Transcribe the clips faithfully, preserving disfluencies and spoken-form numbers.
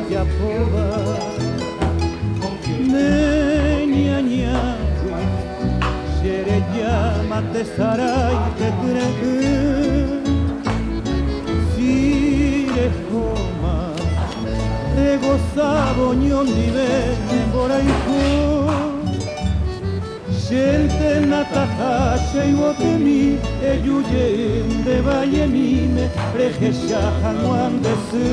yapoba Neña ñawi Shere llama tesaray que crece Sire homa Ego sabonyon divene boraiku Gente natajashe y botemi Eyuye de vayemime Prejesha januan de su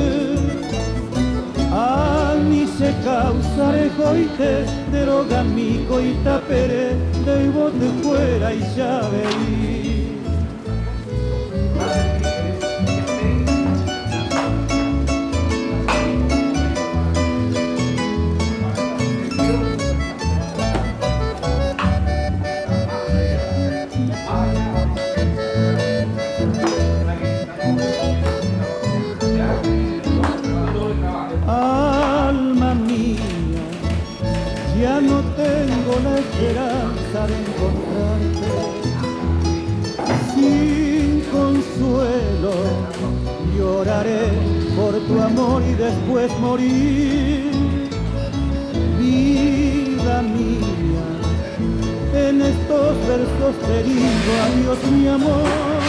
Ani se causa rejoite Deroga mi coita pere De bote fuera y ya veí No tengo la esperanza de encontrarte sin consuelo lloraré por tu amor y después morir vida mía en estos versos te digo adiós mi amor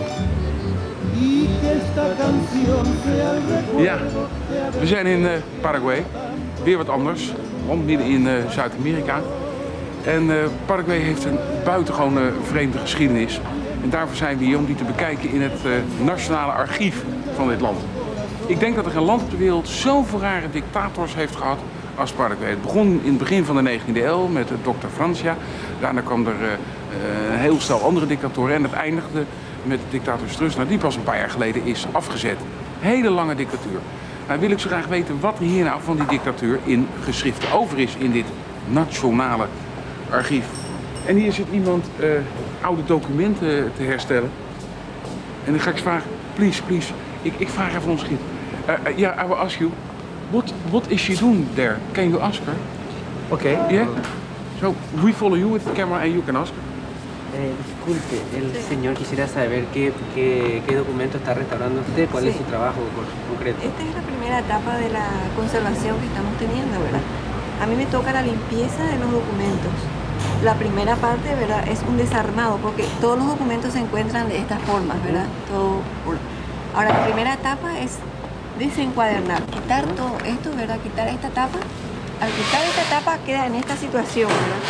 y que esta canción sea el recuerdo. Ja, we zijn in uh, Paraguay, weer wat anders. Midden in uh, Zuid-Amerika. En uh, Paraguay heeft een buitengewoon uh, vreemde geschiedenis. En daarvoor zijn we hier om die te bekijken in het uh, nationale archief van dit land. Ik denk dat er geen land op de wereld zoveel rare dictators heeft gehad als Paraguay. Het begon in het begin van de negentiende eeuw met dokter Francia. Daarna kwam er uh, uh, een heel stel andere dictatoren. En het eindigde met dictator Stroessner, die pas een paar jaar geleden is afgezet. Hele lange dictatuur. Nou wil ik zo graag weten wat er hier nou van die dictatuur in geschriften over is in dit nationale archief. En hier zit iemand uh, oude documenten te herstellen. En dan ga ik eens vragen, please, please, ik, ik vraag even ons gids. Ja, uh, uh, yeah, I will ask you, what, what is she doing there? Can you ask her? Okay. Yeah? So, we follow you with the camera and you can ask her. Eh, disculpe, el señor quisiera saber qué, qué, qué documento está restaurando usted, cuál sí. es su trabajo concreto. Esta es la primera etapa de la conservación que estamos teniendo, ¿verdad? A mí me toca la limpieza de los documentos. La primera parte, ¿verdad?, es un desarmado, porque todos los documentos se encuentran de estas formas, ¿verdad? Todo... Ahora, la primera etapa es desencuadernar, quitar todo esto, ¿verdad? Quitar esta tapa. Al quitar esta tapa queda en esta situación, ¿verdad?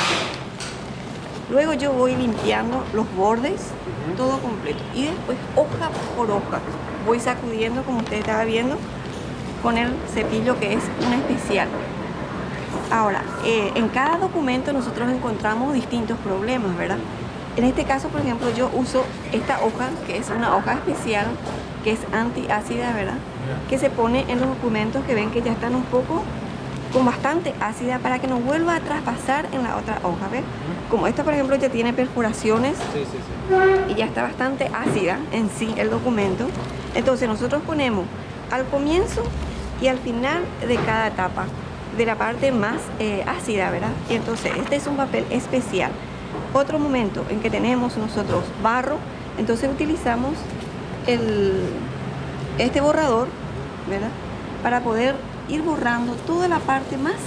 Luego yo voy limpiando los bordes, uh-huh. todo completo. Y después, hoja por hoja, voy sacudiendo, como usted estaba viendo, con el cepillo que es un especial. Ahora, eh, en cada documento nosotros encontramos distintos problemas, ¿verdad? En este caso, por ejemplo, yo uso esta hoja, que es una hoja especial, que es antiácida, ¿verdad? Que se pone en los documentos que ven que ya están un poco con bastante ácida para que no vuelva a traspasar en la otra hoja, ¿ves? Como esta, por ejemplo, ya tiene perforaciones sí, sí, sí. y ya está bastante ácida en sí el documento. Entonces nosotros ponemos al comienzo y al final de cada etapa, de la parte más eh, ácida, ¿verdad? Y entonces este es un papel especial. Otro momento en que tenemos nosotros barro, entonces utilizamos el, este borrador, ¿verdad? Para poder ir borrando toda la parte más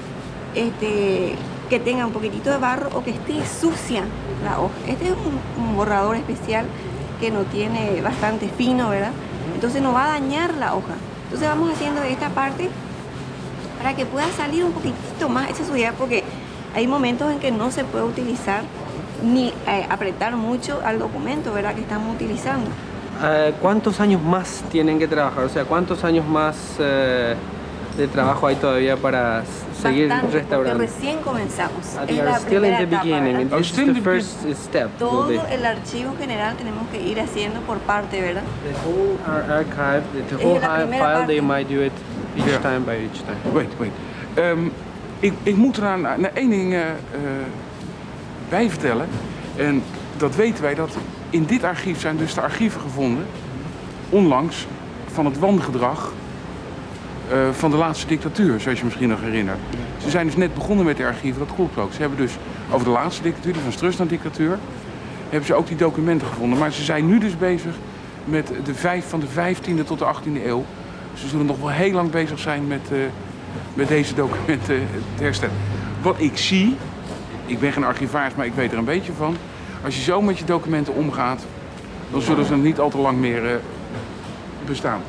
este, que tenga un poquitito de barro o que esté sucia la hoja. Este es un, un borrador especial que no tiene bastante fino, ¿verdad? Entonces no va a dañar la hoja. Entonces vamos haciendo esta parte para que pueda salir un poquitito más esa suciedad, porque hay momentos en que no se puede utilizar ni eh, apretar mucho al documento, ¿verdad?, que estamos utilizando. Uh, ¿Cuántos años más tienen que trabajar? O sea, ¿cuántos años más uh, de trabajo hay todavía para seguir Bastante, restaurando? Porque recién comenzamos. Uh, es la still in the etapa, beginning. ¿verdad? This is the first step. Todo el archivo general tenemos que ir haciendo por parte, ¿verdad? The whole ar archive, the, the whole file, parte. they might do it each yeah. time by each time. Wait, wait. Um, ik, ik moet er aan, aan één ding uh, uh, bij vertellen. En dat weten wij, dat in dit archief zijn dus de archieven gevonden, onlangs, van het wangedrag uh, van de laatste dictatuur, zoals je misschien nog herinnert. Ze zijn dus net begonnen met de archieven, dat klopt ook. Ze hebben dus over de laatste dictatuur, die van Stroessner-dictatuur, hebben ze ook die documenten gevonden. Maar ze zijn nu dus bezig met de vijf van de vijftiende tot de achttiende eeuw, Ze zullen nog wel heel lang bezig zijn met, uh, met deze documenten te herstellen. Wat ik zie, ik ben geen archivaris, maar ik weet er een beetje van. Als je zo met je documenten omgaat, dan zullen ze niet al te lang meer uh, bestaan.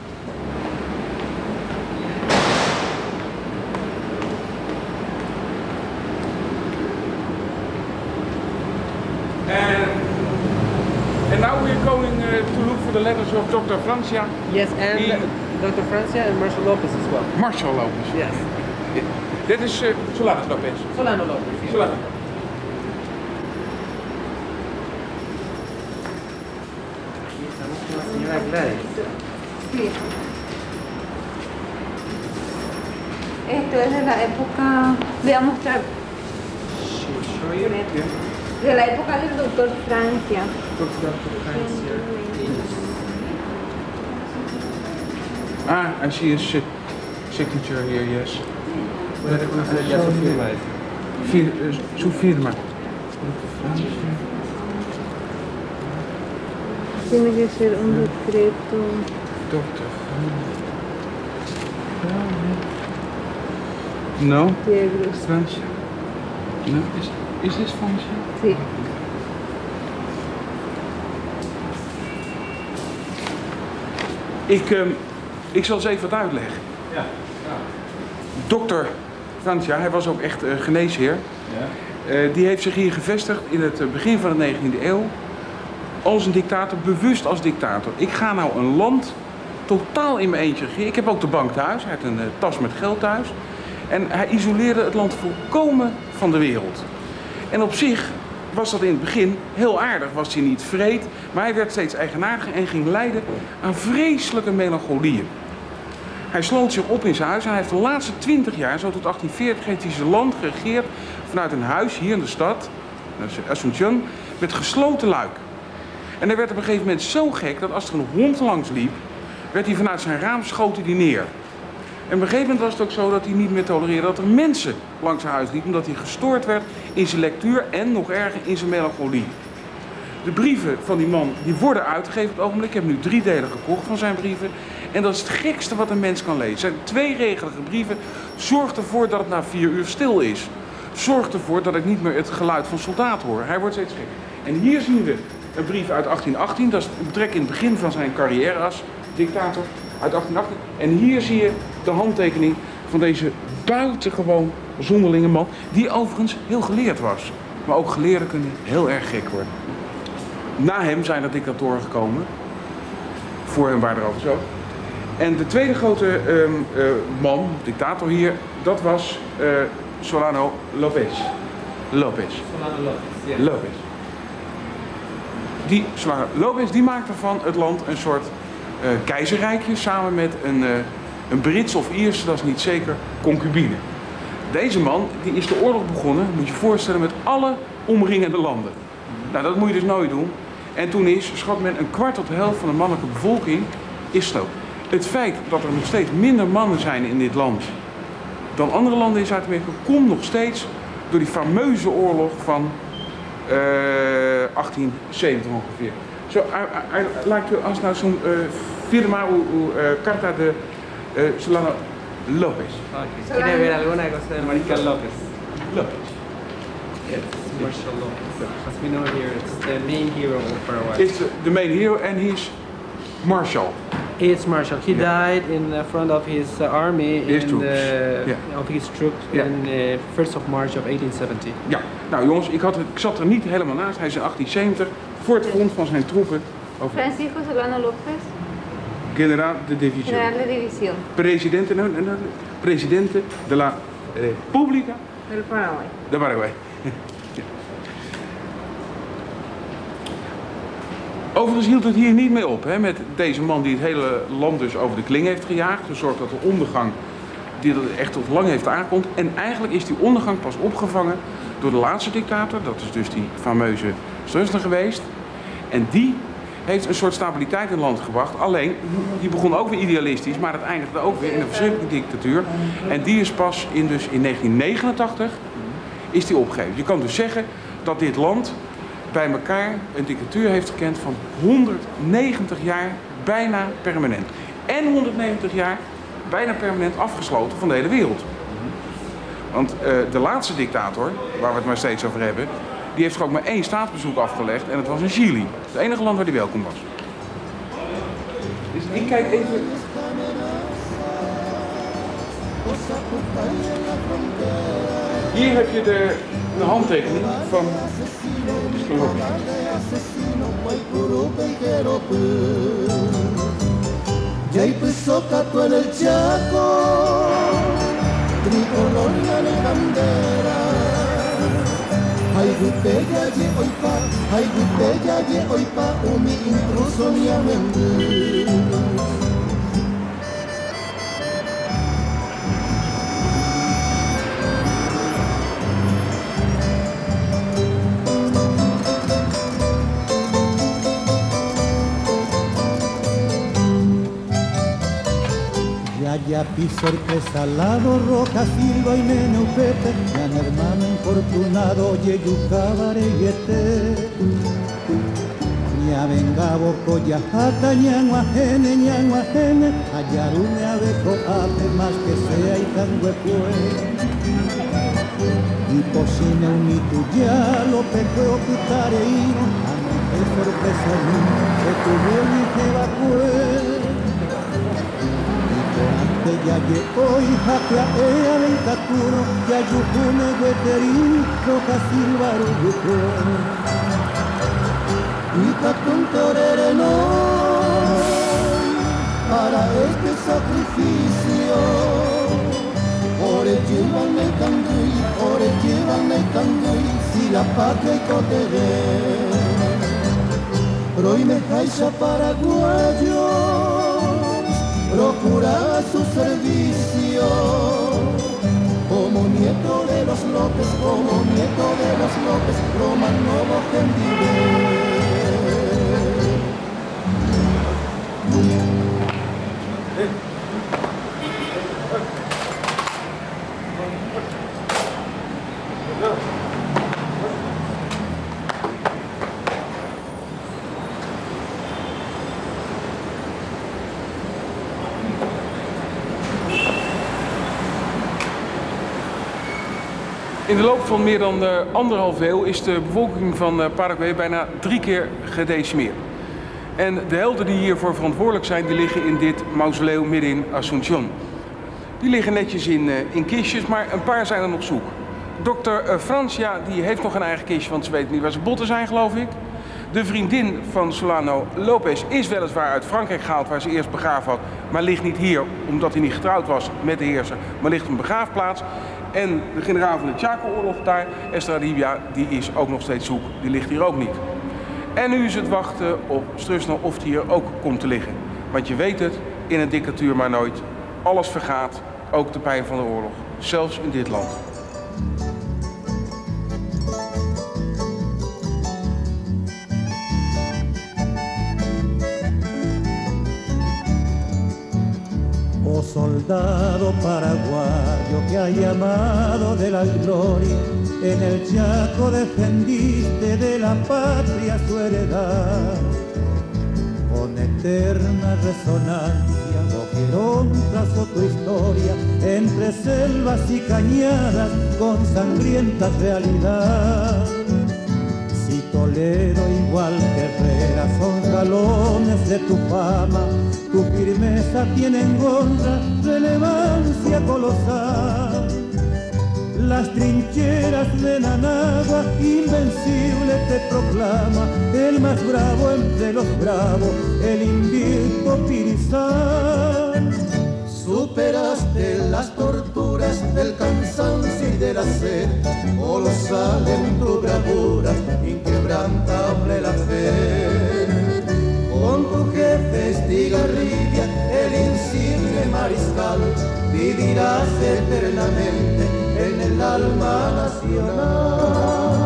And, and now we're going uh, to look for the letters of Doctor Francia. Yes, and He, Doctor Francia and Marshall Lopez as well. Marshall Lopez. Yes. Dit is uh, Solano Lopez. Solano Lopez. Yes. Solano. Estamos con la señora Gladys. Sí. Esto es de la época, voy a mostrar, de la época del doctor Francia. Doctor Francia. Ah, I see his uh, signature here, yes. Puede reconocer ya su firma. Fir, uh, su firma. Tiene que ser un decreto. Doctor No? Diegros. Francia. No? Is, is this Francia? Sí. Ik, um, ik zal eens even wat uitleggen. Ja. Ja. Dokter Francia, hij was ook echt uh, geneesheer. Ja. Uh, die heeft zich hier gevestigd in het uh, begin van de negentiende eeuw. Als een dictator, bewust als dictator. Ik ga nou een land totaal in mijn eentje regeren. Ik heb ook de bank thuis, hij had een uh, tas met geld thuis. En hij isoleerde het land volkomen van de wereld. En op zich was dat in het begin heel aardig. Was hij niet vreed, maar hij werd steeds eigenaardiger en ging lijden aan vreselijke melancholieën. Hij sloot zich op in zijn huis en hij heeft de laatste twintig jaar, zo tot achttien veertig, heeft hij zijn land geregeerd vanuit een huis hier in de stad, Asunción, met gesloten luik. En hij werd op een gegeven moment zo gek dat als er een hond langs liep, werd hij vanuit zijn raam schoten die neer. En op een gegeven moment was het ook zo dat hij niet meer tolereerde dat er mensen langs zijn huis liepen, omdat hij gestoord werd in zijn lectuur en nog erger in zijn melancholie. De brieven van die man die worden uitgegeven op het ogenblik. Ik heb nu drie delen gekocht van zijn brieven. En dat is het gekste wat een mens kan lezen. Het zijn tweeregelige brieven. Zorg ervoor dat het na vier uur stil is. Zorg ervoor dat ik niet meer het geluid van soldaten hoor. Hij wordt steeds gek. En hier zien we een brief uit achttien achttien. Dat is een betrek in het begin van zijn carrière als dictator. Uit achttien achttien. En hier zie je de handtekening van deze buitengewoon zonderlinge man. Die overigens heel geleerd was. Maar ook geleerden kunnen heel erg gek worden. Na hem zijn er dictatoren gekomen. Voor hem waren er over zo. En de tweede grote um, uh, man, dictator hier, dat was uh, Solano Lopez. Lopez. Solano Lopez. Yes. Lopez. Die Solano Lopez die maakte van het land een soort uh, keizerrijkje samen met een, uh, een Brits of Ierse, dat is niet zeker, concubine. Deze man die is de oorlog begonnen, moet je je voorstellen, met alle omringende landen. Nou, dat moet je dus nooit doen. En toen is, schat men, een kwart tot de helft van de mannelijke bevolking is gestoken. Het feit dat er nog steeds minder mannen zijn in dit land dan andere landen in Zuid-Amerika, komt nog steeds door die fameuze oorlog van uh, achttien zeventig ongeveer. So, I, I, I like to ask now some uh, firma u, u uh, carta de uh, Solano Lopez. Okay. ¿Quiere ver alguna cosa de Mariscal López? Lopez. Yes, Marshall Lopez. As we know here, it's the main hero of Paraguay. It's the, the main hero and he's Marshall. It's Marshall. He Yeah. died in the front of his uh, army, His in troops. the, Yeah. of his troops, Yeah. in uh, first of March of eighteen seventy. Ja, nou jongens, ik, had het, ik zat er niet helemaal naast. Hij is in achttien zeventig voor het front van zijn troepen over Francisco Solano López, General de División. general de división Presidente, no, no, no, Presidente de la República del Paraguay. de Paraguay. Ja. Overigens hield het hier niet mee op, hè, met deze man die het hele land dus over de kling heeft gejaagd. Gezorgd dat de ondergang, die dat echt tot lang heeft aankomt. En eigenlijk is die ondergang pas opgevangen door de laatste dictator. Dat is dus die fameuze Stroessner geweest. En die heeft een soort stabiliteit in het land gebracht. Alleen, die begon ook weer idealistisch, maar het eindigde ook weer in een verschrikkelijke dictatuur. En die is pas in, dus in negentien negenentachtig is die opgegeven. Je kan dus zeggen dat dit land bij elkaar een dictatuur heeft gekend van honderdnegentig jaar bijna permanent. En honderdnegentig jaar bijna permanent afgesloten van de hele wereld. Want uh, de laatste dictator, waar we het maar steeds over hebben, die heeft ook maar één staatsbezoek afgelegd en dat was in Chili. Het enige land waar hij welkom was. Dus ik kijk even... Hier heb je de, de handtekening van Slovenia. Ya empezó Cato en el Chaco, tricolor de bandera. Ay, botella ye oipa, ay, botella ye oipa, umi intruso ni amende. Ya piso el Salado, Roca, Silva y Meneupete, gran hermano infortunado, Yeyuca, Bareyete. Ña venga boco, ya jata, ñanguajene, ñanguajene, ayarume, abeco, ave, más que sea y tan huepue. Y posine unito ya, lo pequeo, putareino, a no te sorpresa niño, que tu bien y te evacue. Ya ye hoy japia ea veintaturo, ya yujune gueterín, roja silva rubuco. Y tatun torereno, para este sacrificio, ore llévame candui, ore llévame candui, si la patria y cotere. Roy me jaiza paraguayo, procura su servicio, como nieto de los López, como nieto de los López, Roman Novo Gendive. In de loop van meer dan uh, anderhalf eeuw is de bevolking van uh, Paraguay bijna drie keer gedecimeerd. En de helden die hiervoor verantwoordelijk zijn, die liggen in dit mausoleum midden in Asunción. Die liggen netjes in, uh, in kistjes, maar een paar zijn er nog zoek. Dokter uh, Francia die heeft nog een eigen kistje, want ze weet niet waar zijn botten zijn, geloof ik. De vriendin van Solano Lopez is weliswaar uit Frankrijk gehaald, waar ze eerst begraven had, maar ligt niet hier, omdat hij niet getrouwd was met de heerser, maar ligt op een begraafplaats. En de generaal van de Chaco-oorlog daar, Estradivia, die is ook nog steeds zoek. Die ligt hier ook niet. En nu is het wachten op Strusno of die hier ook komt te liggen. Want je weet het, in een dictatuur maar nooit. Alles vergaat, ook de pijn van de oorlog. Zelfs in dit land. Oh soldado paraguayo que ha llamado de la gloria, en el Chaco defendiste de la patria su heredad. Con eterna resonancia, Boquerón trazó tu historia, entre selvas y cañadas, con sangrienta realidad. Si Toledo igual que Herrera son galones de tu fama, tu firmeza tiene en honra relevancia colosal. Las trincheras de Nanagua, invencible te proclama, el más bravo entre los bravos, el invicto Pirizal. Superaste las torturas del cansancio y de la sed, colosal en tu bravura, inquebrantable la fe. Con tu jefe Estigarribia, el insigne mariscal, vivirás eternamente en el alma nacional.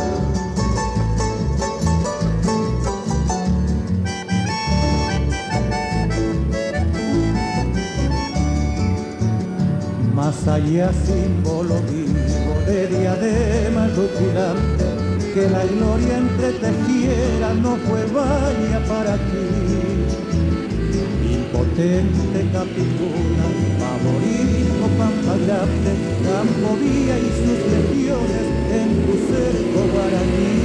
Más allá símbolo vivo de diadema rutilante, que la gloria entretejiera no fue valla para ti. Tente capitula, favorito Pampa Grande, Campo Vía y sus legiones en tu cerco guaraní.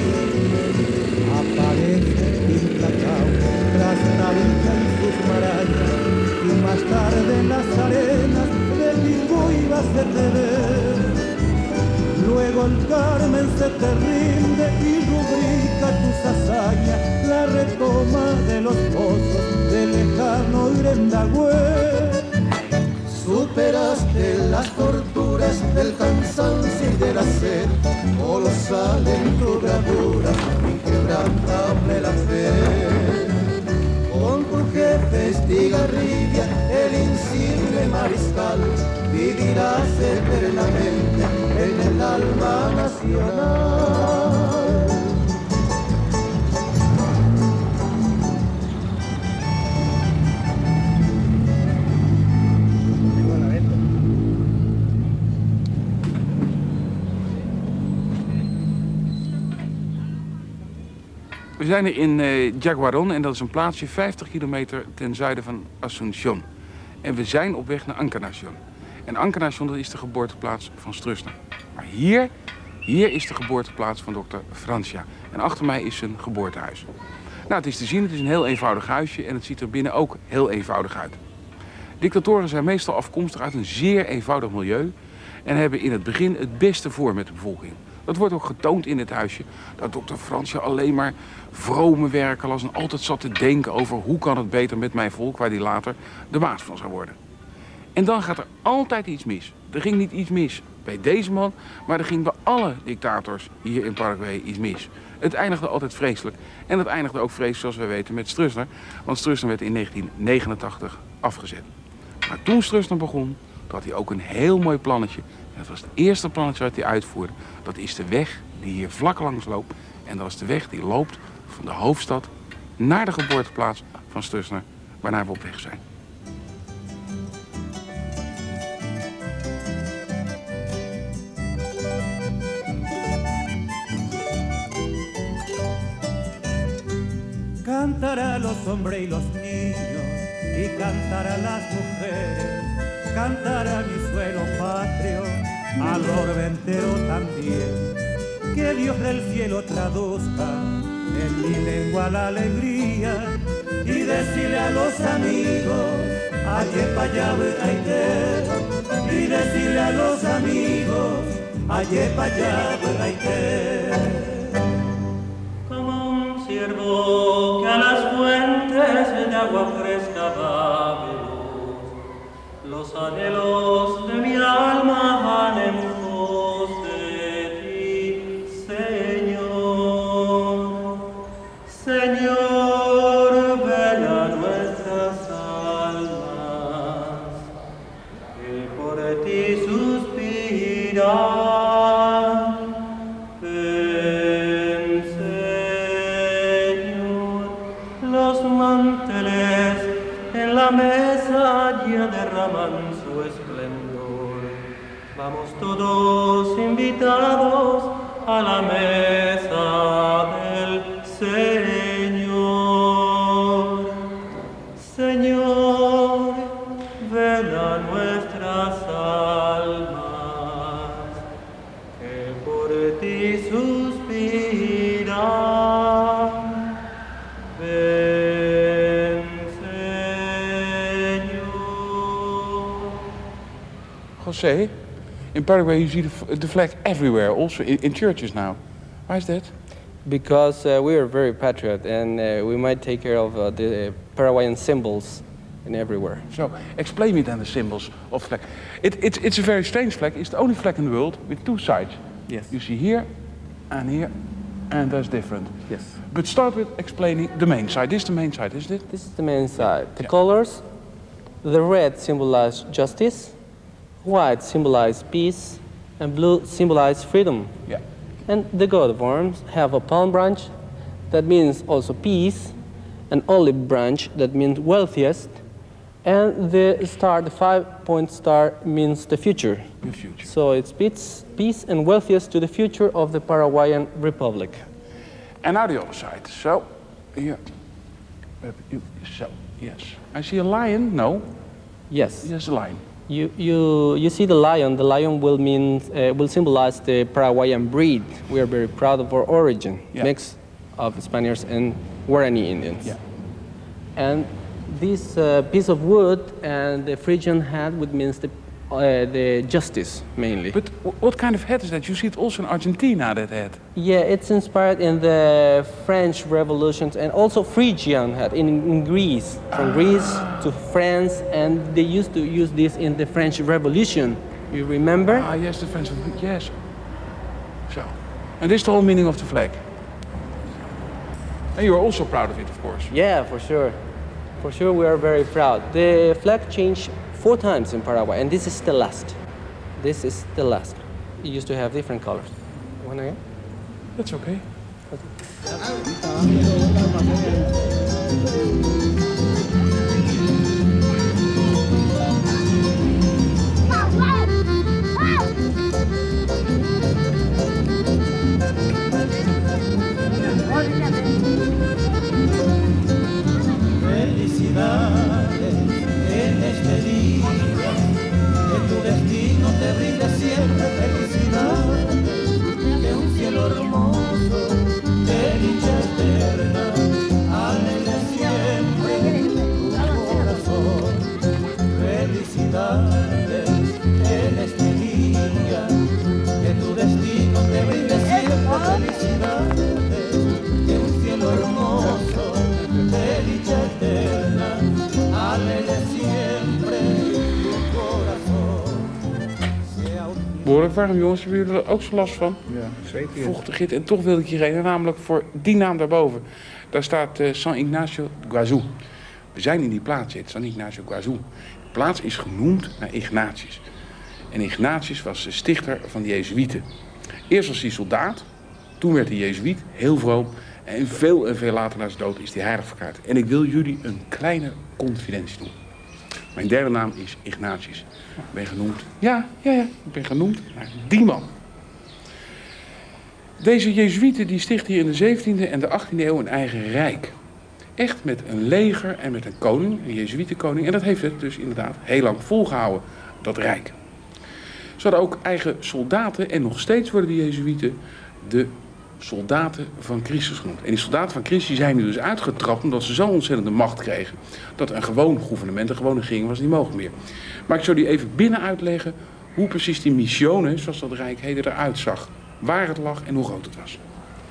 Aparece Tintacao, Trasnavilla y sus marañas, y más tarde en las arenas de Timbuiba se te ve. Luego el Carmen se te rinde y rubrica tus hazañas, la retoma de los pozos del lejano Irendagüe. Superaste las torturas del cansancio y de la sed, colosal en tu bravura, inquebrantable la fe. Con tu jefe Estigarribia, el insigne mariscal, vivirás eternamente en el alma nacional. We zijn er in uh, Jaguarón en dat is een plaatsje vijftig kilometer ten zuiden van Asunción. En we zijn op weg naar Encarnación. En Encarnación, dat is de geboorteplaats van Stroessner. Maar hier, hier is de geboorteplaats van dokter Francia. En achter mij is zijn geboortehuis. Nou, het is te zien, het is een heel eenvoudig huisje en het ziet er binnen ook heel eenvoudig uit. Dictatoren zijn meestal afkomstig uit een zeer eenvoudig milieu en hebben in het begin het beste voor met de bevolking. Dat wordt ook getoond in het huisje, dat dokter Francia alleen maar vrome werken las en altijd zat te denken over hoe kan het beter met mijn volk, waar hij later de baas van zou worden. En dan gaat er altijd iets mis. Er ging niet iets mis bij deze man, maar er ging bij alle dictators hier in Paraguay iets mis. Het eindigde altijd vreselijk. En het eindigde ook vreselijk, zoals we weten, met Stroessner. Want Stroessner werd in negentien negenentachtig afgezet. Maar toen Stroessner begon, had hij ook een heel mooi plannetje. En dat was het eerste plannetje dat hij uitvoerde. Dat is de weg die hier vlak langs loopt. En dat is de weg die loopt van de hoofdstad naar de geboorteplaats van Stroessner, waarnaar we op weg zijn. Cantará los hombres y los niños, y cantará las mujeres, cantará mi suelo patrio, al orbe entero también. Que Dios del cielo traduzca en mi lengua la alegría, y decirle a los amigos, ayepa yabraité, y decirle a los amigos, ayepa yabraité. Siervo que a las fuentes de agua fresca va veloz, los anhelos de mi alma van en pos de ti, Señor. Señor, ven a nuestras almas, que por ti suspiran. La mesa ya derraman su esplendor. Vamos todos invitados a la mesa del Señor. Señor, ven a nuestras almas, que por ti suspiran. José, in Paraguay you see the, the flag everywhere, also in, in churches now. Why is that? Because uh, we are very patriot and uh, we might take care of uh, the Paraguayan symbols in everywhere. So, explain me then the symbols of the flag. It, it, it's a very strange flag. It's the only flag in the world with two sides. Yes. You see here and here, and that's different. Yes. But start with explaining the main side. This is the main side, isn't it? This is the main side. The yeah. colors, the red symbolize justice, white symbolize peace, and blue symbolize freedom. Yeah. And the coat of arms have a palm branch that means also peace, an olive branch that means wealthiest, and the star, the five-point star, means the future. The future. So it's peace, peace and wealthiest to the future of the Paraguayan Republic. And now the other side. So, here. So, Yes. I see a lion. No. Yes. Yes, a lion. You, you, you see the lion. The lion will mean uh, will symbolize the Paraguayan breed. We are very proud of our origin, Yeah. mix of Spaniards and Guarani Indians. Yeah. And this uh, piece of wood and the Phrygian hat, which means the uh, the justice mainly. But w- what kind of hat is that? You see it also in Argentina, that hat. Yeah, it's inspired in the French revolutions and also Phrygian hat in, in Greece, from Greece to France, and they used to use this in the French Revolution. You remember? Ah, yes, the French. Yes. So, and this is the whole meaning of the flag. And you are also proud of it, of course. Yeah, for sure. For sure, we are very proud. The flag changed four times in Paraguay, and this is the last. This is the last. It used to have different colors. You want again? That's okay. Felicidades en este día, que tu destino te brinde siempre felicidades, que un cielo hermoso de dicha eterna alegre siempre tu corazón. Felicidades en este día, que tu destino te brinde siempre felicidades, que un cielo hermoso de dicha eterna alegre siempre tu corazón. Behoorlijk warm, jongens. Hebben jullie er ook zo last van? Ja, zeker. Vochtigheid. En toch wilde ik hierheen, namelijk voor die naam daarboven. Daar staat uh, San Ignacio Guazú. We zijn in die plaats, het San Ignacio Guazú. De plaats is genoemd naar Ignatius. En Ignatius was de stichter van de Jezuïeten. Eerst was hij soldaat, toen werd hij Jezuïet, heel vroom. En veel en veel later na zijn dood is hij heilig verklaard. En ik wil jullie een kleine confidentie doen. Mijn derde naam is Ignatius. Ik ben genoemd, ja, ja, ja, ik ben genoemd naar die man. Deze Jezuïeten die stichten hier in de zeventiende en de achttiende eeuw een eigen rijk. Echt met een leger en met een koning, een Jezuïetenkoning. En dat heeft het dus inderdaad heel lang volgehouden, dat rijk. Ze hadden ook eigen soldaten en nog steeds worden de Jezuïeten de soldaten van Christus genoemd. En die soldaten van Christus zijn nu dus uitgetrapt omdat ze zo ontzettende macht kregen dat een gewoon gouvernement, een gewone regering was niet mogelijk meer. Maar ik zal die even binnen uitleggen hoe precies die missionen, zoals dat rijk heette, eruit zag. Waar het lag en hoe groot het was.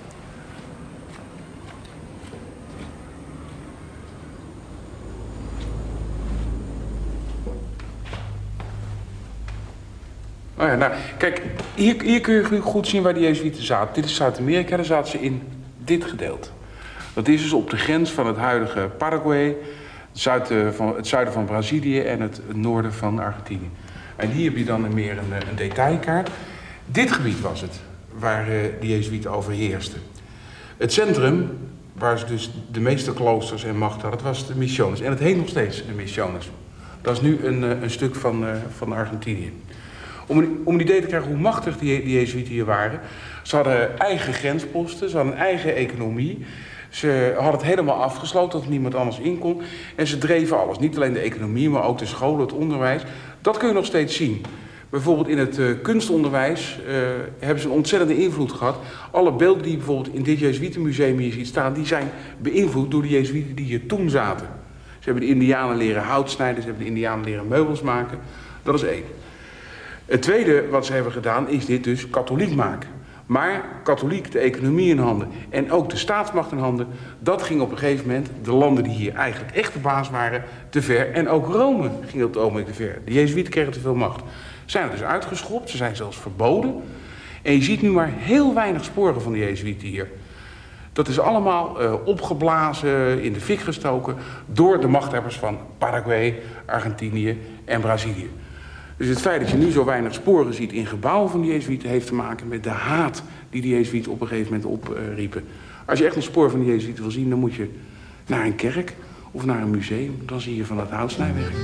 Oh ja, nou, kijk, hier, hier kun je goed zien waar de Jezuïeten zaten. Dit is Zuid-Amerika, daar zaten ze in dit gedeelte. Dat is dus op de grens van het huidige Paraguay, het zuiden van, het zuiden van Brazilië en het noorden van Argentinië. En hier heb je dan meer een, een detailkaart. Dit gebied was het, waar uh, de Jezuïeten overheersten. Het centrum, waar ze dus de meeste kloosters en macht hadden, dat was de Misiones. En het heet nog steeds de Misiones. Dat is nu een, een stuk van, uh, van Argentinië. Om een, om een idee te krijgen hoe machtig die, die Jezuïeten hier waren. Ze hadden eigen grensposten, ze hadden een eigen economie. Ze hadden het helemaal afgesloten, dat niemand anders in kon. En ze dreven alles. Niet alleen de economie, maar ook de scholen, het onderwijs. Dat kun je nog steeds zien. Bijvoorbeeld in het uh, kunstonderwijs uh, hebben ze een ontzettende invloed gehad. Alle beelden die je bijvoorbeeld in dit Jezuïetenmuseum hier ziet staan, die zijn beïnvloed door de Jezuïeten die hier toen zaten. Ze hebben de Indianen leren hout snijden, ze hebben de Indianen leren meubels maken. Dat is één. Het tweede wat ze hebben gedaan is dit dus katholiek maken. Maar katholiek de economie in handen en ook de staatsmacht in handen, dat ging op een gegeven moment, de landen die hier eigenlijk echt de baas waren, te ver. En ook Rome ging op het ogenblik te ver. De Jezuïeten kregen te veel macht. Ze zijn er dus uitgeschopt, ze zijn zelfs verboden. En je ziet nu maar heel weinig sporen van de Jezuïeten hier. Dat is allemaal uh, opgeblazen, in de fik gestoken door de machthebbers van Paraguay, Argentinië en Brazilië. Dus het feit dat je nu zo weinig sporen ziet in gebouwen van de Jezuïeten heeft te maken met de haat die de Jezuïeten op een gegeven moment opriepen. Als je echt een spoor van de Jezuïeten wil zien, dan moet je naar een kerk of naar een museum. Dan zie je van dat houtsnijwerk.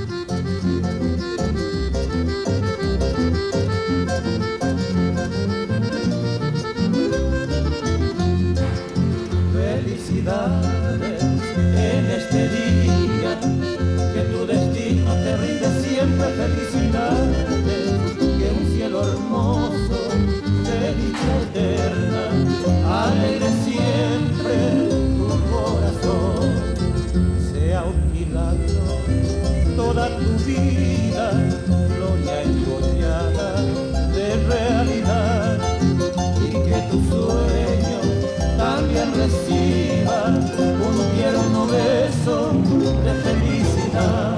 Felicidades en este día, cielo hermoso de dicha eterna, alegre siempre tu corazón. Sea un milagro toda tu vida, gloria engollada de realidad, y que tu sueño también reciba un tierno beso de felicidad.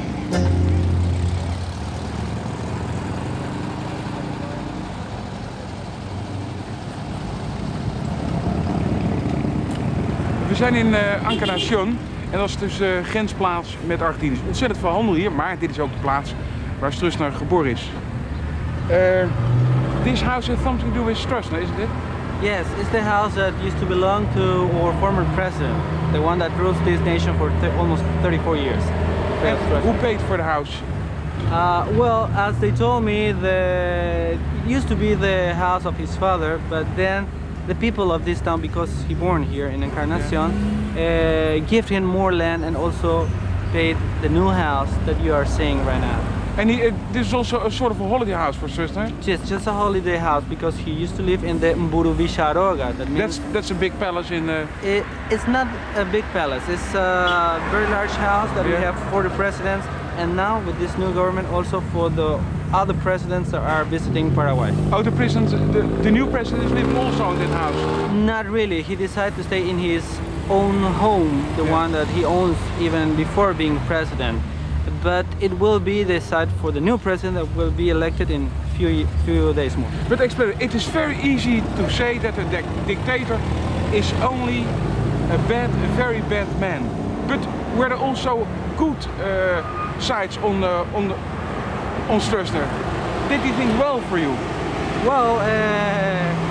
We zijn in uh, Encarnación en dat is dus uh, grensplaats met Argentinië. Ontzettend veel handel hier, maar dit is ook de plaats waar Stroessner geboren is. Uh, this house has something to do with Stroessner, isn't it? Yes, it's the house that used to belong to our former president, the one that rules this nation for th almost thirty-four years. And who paid for the house? Uh, well, as they told me, the, it used to be the house of his father, but then the people of this town, because he born here in Encarnación, yeah. uh, gave him more land and also paid the new house that you are seeing right now. And he, uh, this is also a sort of a holiday house for Stroessner? Just, just a holiday house, because he used to live in the Mburu Visharoga. That means that's, that's a big palace in... Uh... It, it's not a big palace, it's a very large house that yeah. we have for the presidents, and now with this new government also for the other presidents that are visiting Paraguay. Oh, the president, the, the new president is living also in that house? Not really, he decided to stay in his own home, the yeah. one that he owns even before being president. But it will be the site for the new president that will be elected in a few, few days more. But explain, it is very easy to say that a dictator is only a bad, a very bad man. But were there also good uh, sides on, uh, on, the, on Stroessner? Did he think well for you? Well, uh,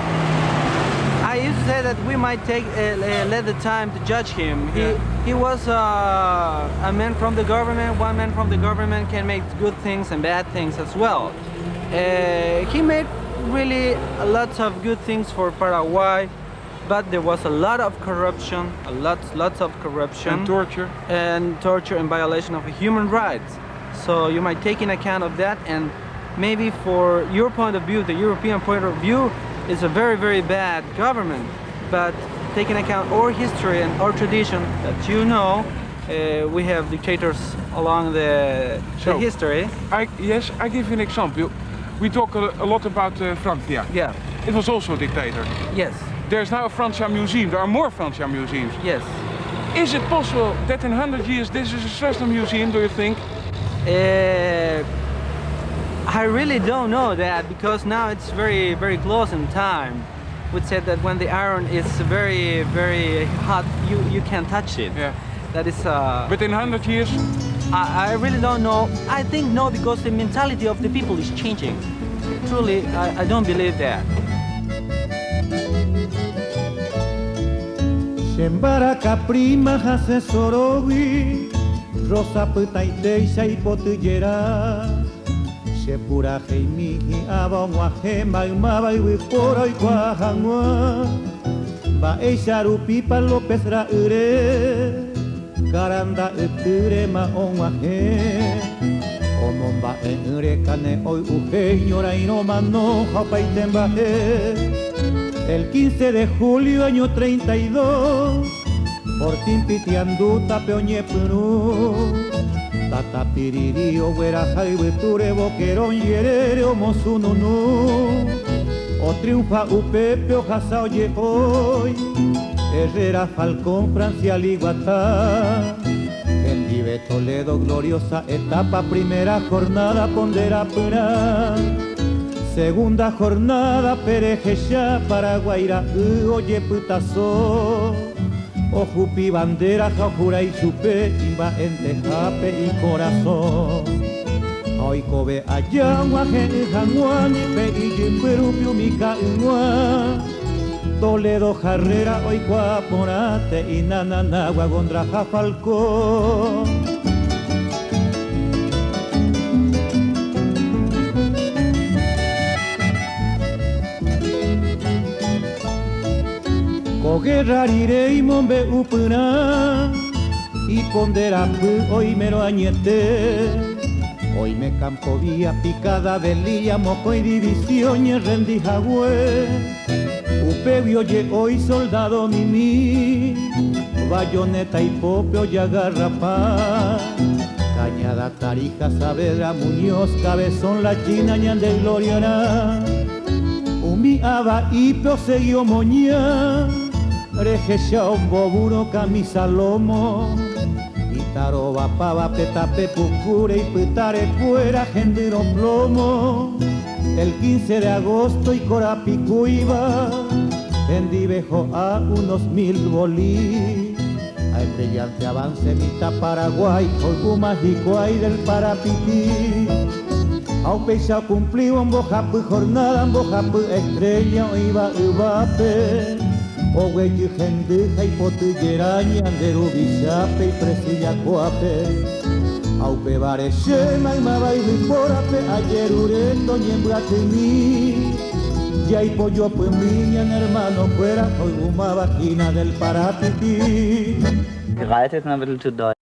I used to say that we might take uh, let the time to judge him. He yeah. he was uh, a man from the government. One man from the government can make good things and bad things as well. Uh, he made really lots of good things for Paraguay, but there was a lot of corruption, a lot, lots of corruption and torture, and torture and violation of human rights. So you might take in account of that, and maybe for your point of view, the European point of view, it's a very, very bad government, but taking account our history and our tradition that you know, uh, we have dictators along the, so, the history. I, yes, I give you an example. We talk a, a lot about uh, Francia. Yeah. It was also a dictator. Yes. There's now a Francia museum. There are more Francia museums. Yes. Is it possible that in one hundred years this is a Stroessner museum, do you think? Uh, I really don't know that, because now it's very, very close in time. We said that when the iron is very, very hot, you, you can't touch it. Yeah. That is... Uh, but in one hundred years? I, I really don't know. I think no, because the mentality of the people is changing. Truly, I, I don't believe that. Shembaraka prima hase sorowi, rosa putaiteisha ipotuyera. Shepura heimihi abongwa hema umaba iwipora iguahangwa. Ba eisharu pipa López raure, garanda uture ma onwa he. Omomba enure kane oi uhe ñora inoma no japaitemba he. El quince de julio año treinta y dos, por timpitianduta peoñe punu. Tata piririo, güera jaiwe ture, boquerón yerere, omosununu. O triunfa upepe, ojasa oye hoy, Herrera, Falcón, Francia, Liguatá. En Vive Toledo, gloriosa etapa, primera jornada, pondera pura. Segunda jornada, Perejeya, Paraguaira, oye putazo. Ojupi, bandera, Jaujura y Chupé, Imba, Ente, Jape y Corazón. Hoy Kobe, Ayagua, Gene, Januán, Ipe, y Perupio, Mica, Inua. Toledo, Jarrera, hoy Cuaponate, y Nananagua, Gondraja, Falcón. Guerra irei mombe upuna y pondera pu hoy mero añete Hoy me campo vía picada velilla, moco y división y rendijagüe. Upebio ye hoy soldado mimi, bayoneta y popeo y agarrapá. Cañada, Tarija, Saavedra, Muñoz, Cabezón, La China, ñan de Gloriana. Umi aba y peo seguió moña, rejecha un boburo, camisa lomo. Taroba, pava, petape, pucure y petare fuera, gendero plomo. El quince de agosto y Corapicuiba, endivejo a unos mil bolí. A el brillante avance mitad Paraguay, Colguma, Jicuay del Parapití. A un peisa cumplido en Bojapu, jornada en Bojapu, estrella, iba, ibape. O güey gendeja y potilleraña, anderu bichape y presilla coape. Aupe barechema y maba y riporape, ayer ureto y embratemi. Ya y pollo pues miñan hermano fuera, hoy guma vagina del Parapití. Gereitet, dann wird es zu doll.